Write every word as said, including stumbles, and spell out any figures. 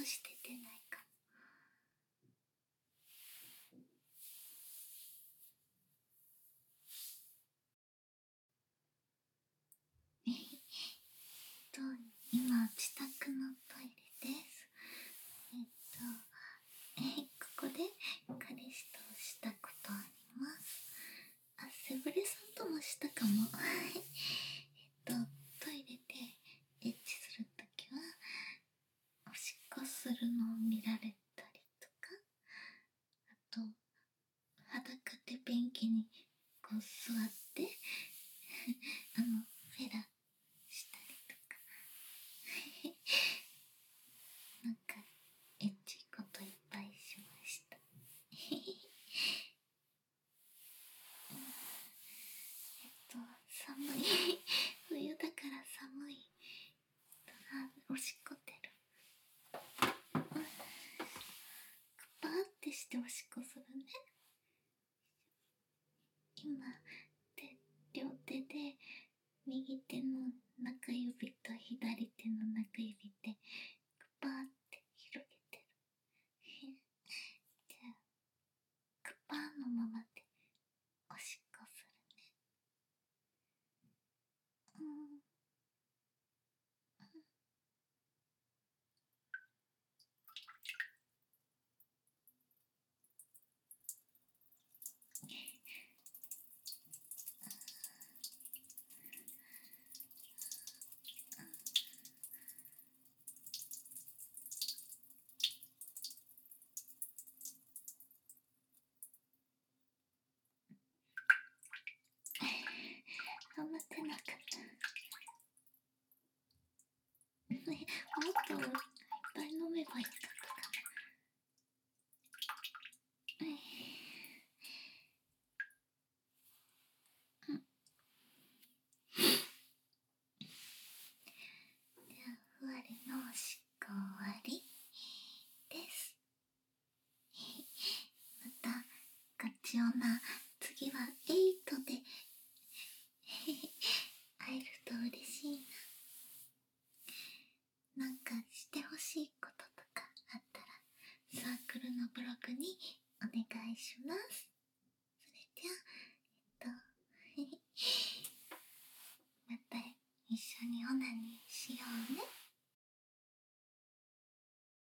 をしててないかえっと今自宅のトイレです。えっとえここで彼氏としたことあります。あ、セブレさんともしたかもえっとトイレでエッチするときはおしっこするのを見られたりとか、あと裸で便器にこう座ってあのフェラしたりとかなんかエッチいこといっぱいしましたえっと寒い冬だから寒い。あ、おしっこ出る。パーってしておしっこするね。今手両手で右手の中指と左手の中指でパーって広げてるじゃあクパーのままでおしっこするね。うんあんま出なかったね。もっといっぱい飲めばよかったかな。うん、じゃあふわりのおしっこ終わりです。またガチオナ次はエイトで会えると嬉しいな。なんかしてほしいこととかあったらサークルのブログにお願いします。それじゃあえっとまた一緒にオナニーしようね。